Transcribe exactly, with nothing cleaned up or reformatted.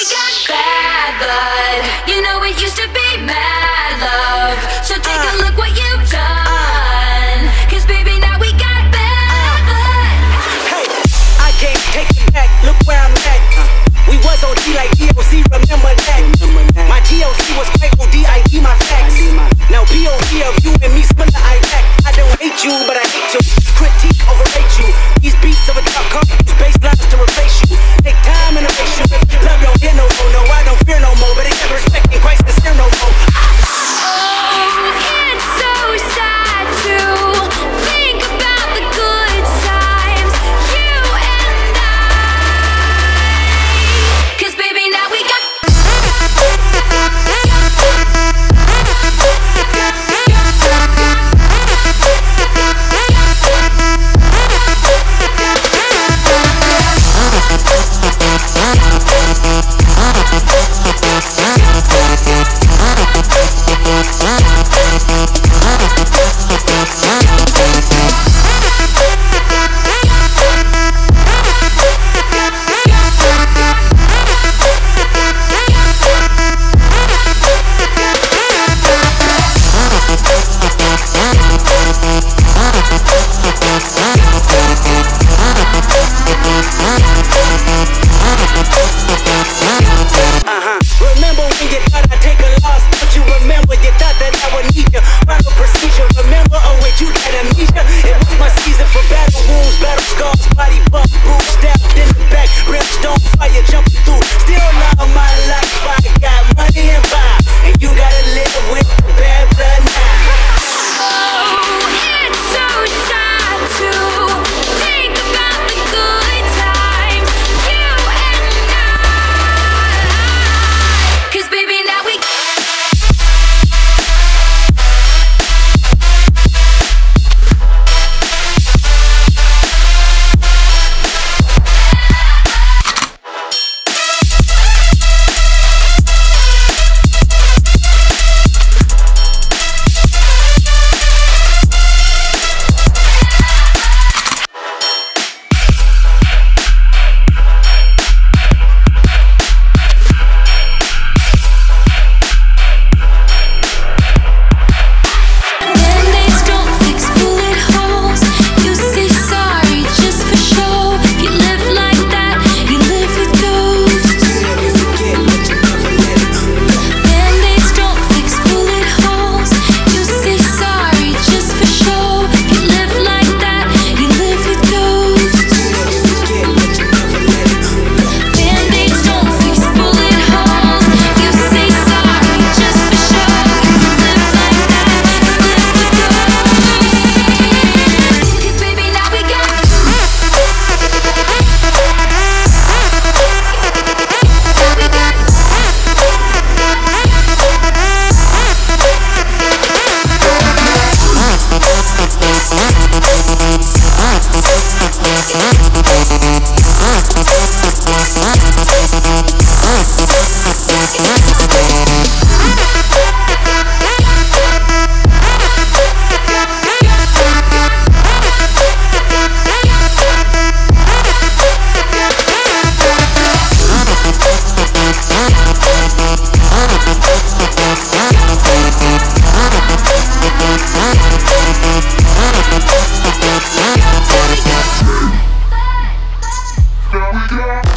got bad blood. You know it used to be mad love. So take a look what you've done. Cause baby now we got bad blood. Hey, I can't take it back, look where I'm at. We was O D like D O C, remember that. My T O C was quite O D, I D my facts. Now P O V of you and me spin the I back. I don't hate you, but I hate to critique, overrate you. These beats of a top car, use bass lines to replace you. Take time and erase you. Love don't hear no more, no, I don't fear no more. But they get respect in Christ is here no more. Oh, it's so sad to think about the good times, you and I. Cause baby now we got There we go.